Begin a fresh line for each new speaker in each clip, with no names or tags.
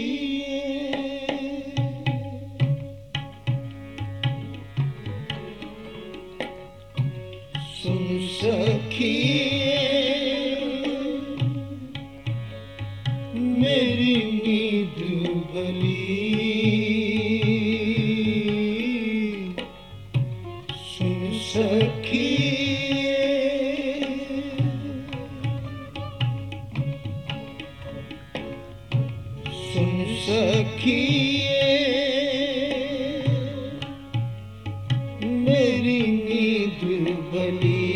सुन सखिए मेरी नींद भली, सुन सखिए सुन सखिए मेरी नींद भली,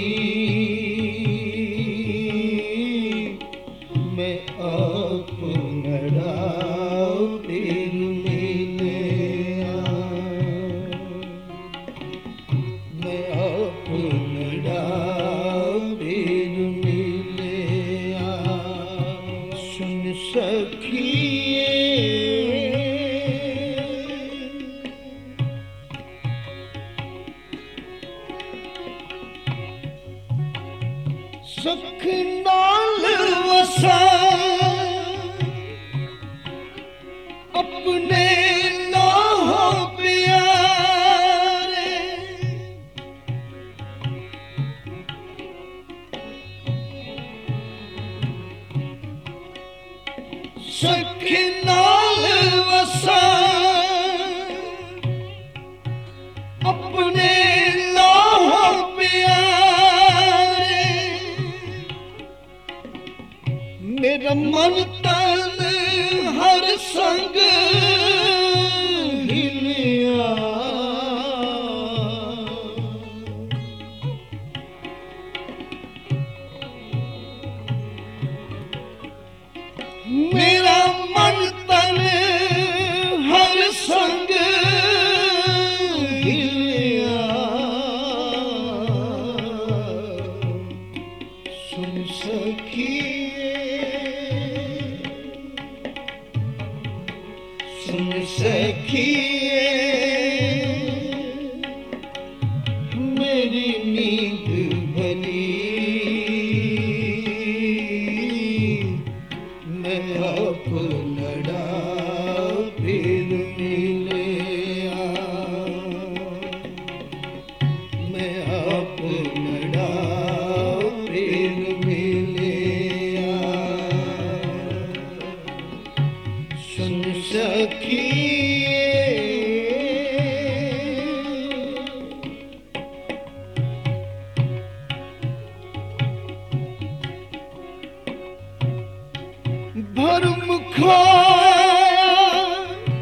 मैं अपना फिर मिले मैं अपना फिर मिले सुन सखिए सुख नाल वसा अपने ना हो प्यारे, सुख नाल वसा अपने ना हो प्यारे, मेरा मन तन हर संग हिलिया, मेरा मन तन हर संग हिलिया सुन सखिए सुन सखिए मेरी नींद भली, मैं अपना फिर मिले मैं अपना फिर मिले सुन सखिए भरम खोया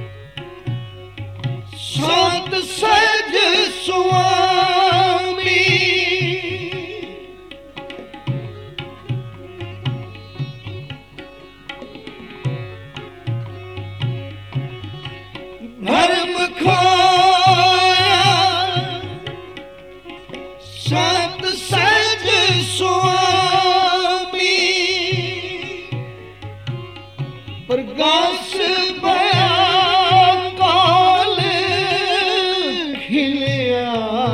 शांत सहज स्वामी, भरम खोया शांत सहज स्वामी, प्रकाश भया काल खिलिया,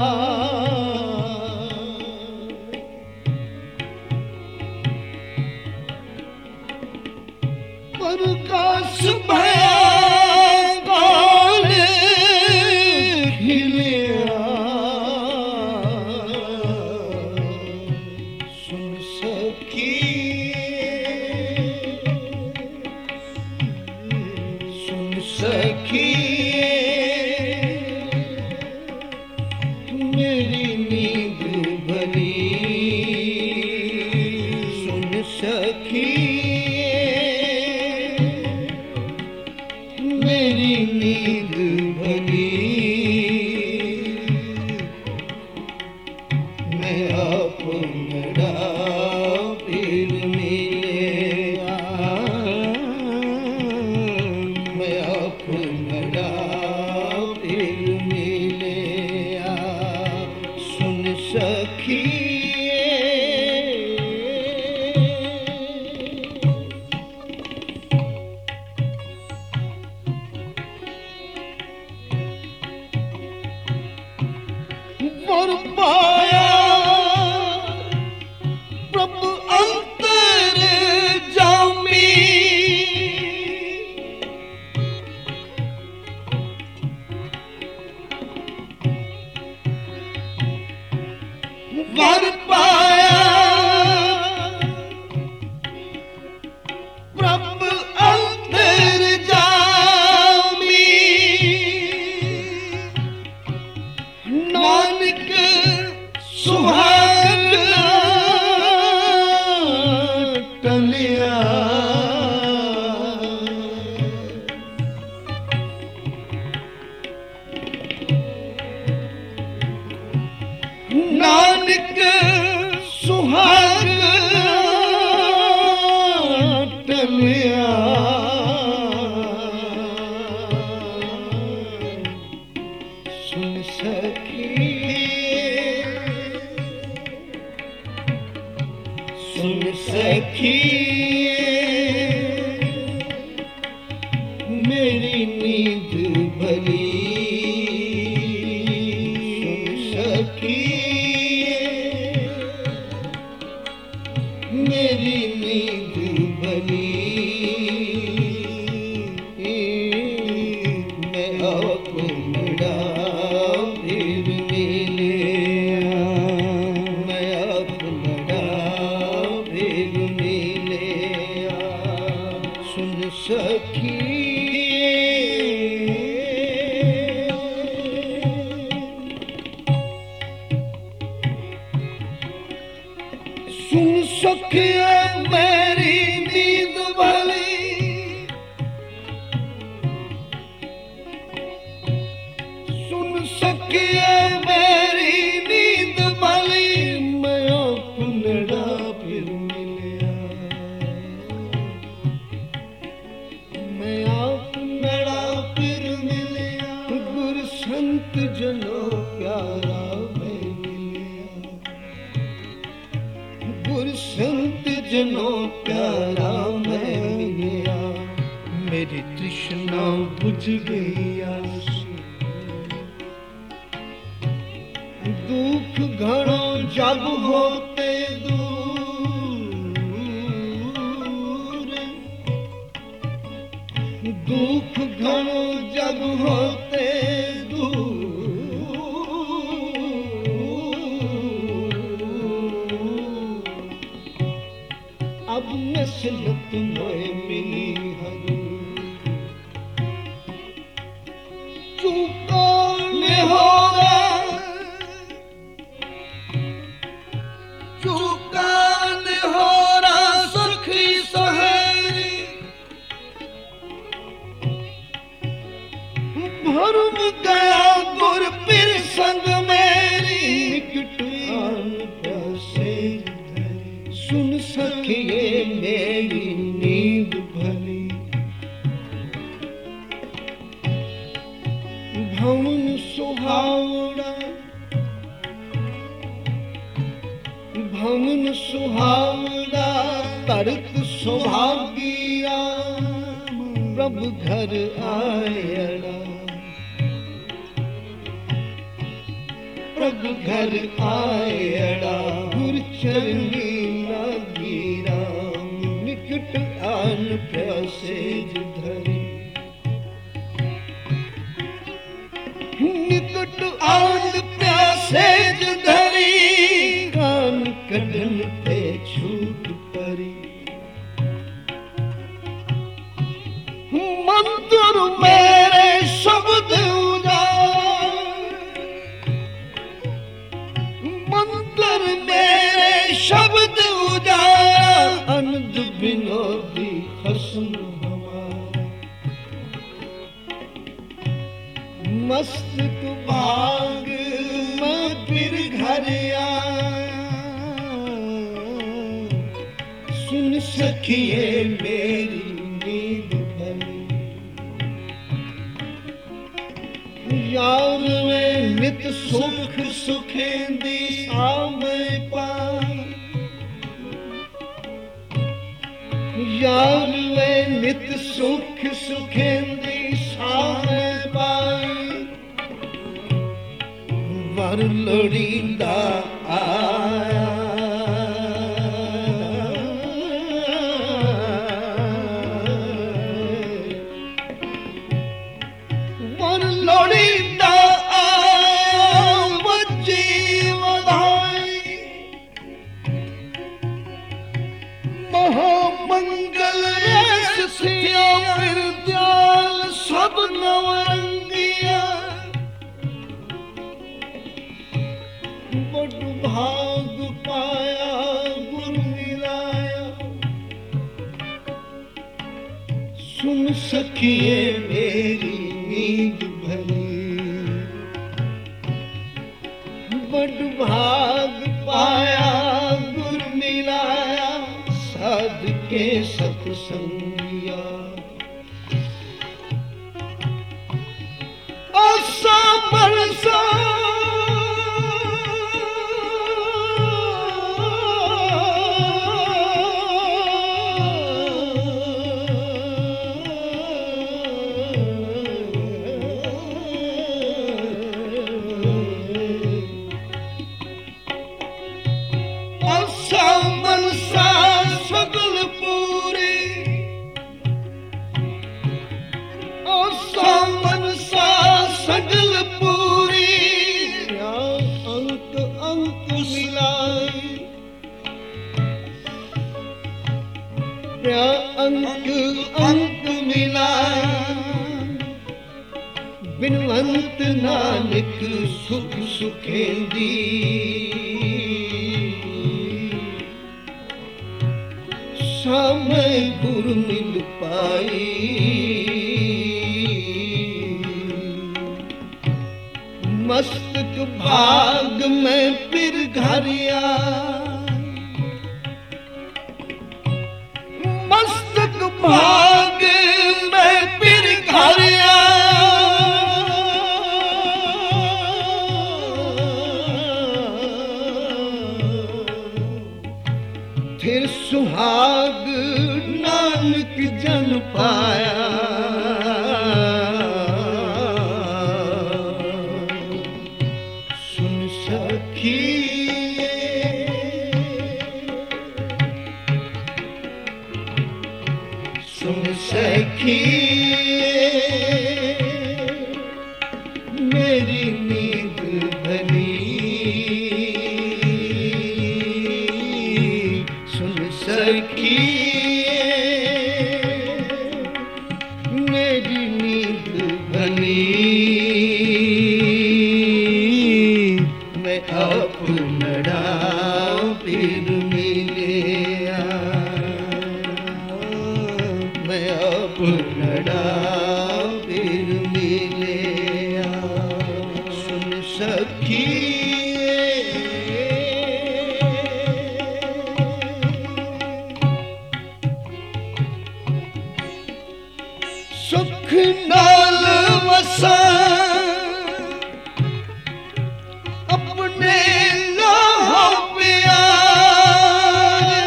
प्रकाश भया काल खिलिया सुन सखिए मेरी नींद भली, सुन सखिए मेरी नींद भली, मैं अपना फिर मिले मैं अपना फिर मिले सुन सखिए वर पाया प्रभु अंतर जामी, वर पाया प्रभ अंतर जामी नानक सुहाग टलिया नानक सुहाग टलिया सुन सखी सुन सखी मेरी नींद भली मेरी नींद भली मैं अपना फिर मिले मैं अपना फिर मिले सुन सखी सुन सखिया मेरी नींद भली सुन सखिया मेरी नींद भली मैं अपना फिर मिलिया मैं अपना फिर मिलिया गुरु संत जनों प्यारा गुरु संत जनों प्यारा मैं मिलिया मेरी तृष्णा बुझ गई दुख घणो जब होते दूर दुख घणो जब होते अब नस्लत मोए मिली हर चूका ने हो चूका ने हो सखी सहेरी भरम गया गुर पिर संग मेरी निकटान प्यासे सुन सखिए मेरी नींद भली भवन सुहावड़ा भवन सुहावड़ा तरक सौभागिया प्रभु घर आयड़ा प्रभु घर आयड़ा गुर चरनी निकट आन प्यासे धरी निकट आन प्यासे धरी कान कढन पे छूट परी मंदिर मेरे शब्द मंदिर मेरे शब्द उजाड़ा अनंद विनोदी हसन हमारा मस्तक भाग मैं फिर घर आया सुन सखिए मेरी नींद भली यार में नित सुख सुखेंदी सामे पाई यार वे नित सुख सुखेंदी सामे पाई वर लोड़ींदा आया वर लोड़ींदा आया वजी वधाई सखिए मेरी नींद भरी, बड़ भाग पाया गुर मिलाया साध के सत्संगिया। आसा बरसा मनसा सगल पूरी, आसा मनसा सगल पूरी, अंक अंक मिलाई, अंक अंक मिलाई, बिनवंत नानक सुख सुखेंदी। समय गुर मिल पाई, मस्तक भाग में फिर घर आए, मस्तक भाग में फिर घर आए, फिर सुहाग नानक जन पाया। सुन सखी सुन सखी मेरी नींद भरी, सखी मेरी नींद भरी, मैं अपना फिर मिले, मैं अपना फिर मिले। सुन सखी सुख नाल वसा अपने लाहो प्यारे,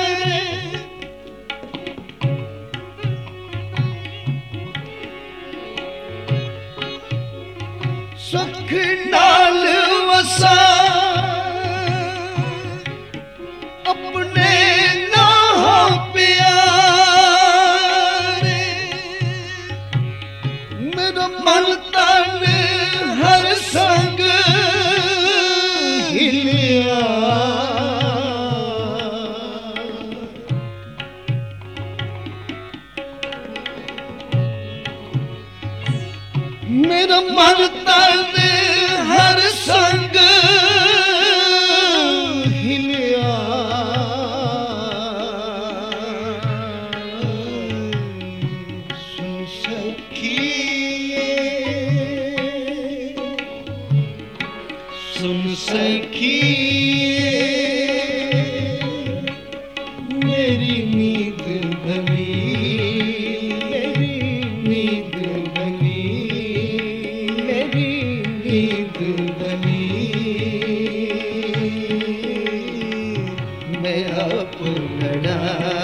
सुख नाल वसा अपने लाहो प्यारे, मेरा मन तन हर संग हिलिया, मेरा मन तन हर संग हिलिया। सुन सखी सुन सखी मेरी नींद भरी, मेरी नींद भरी, मेरी नींद भरी, मैं अपना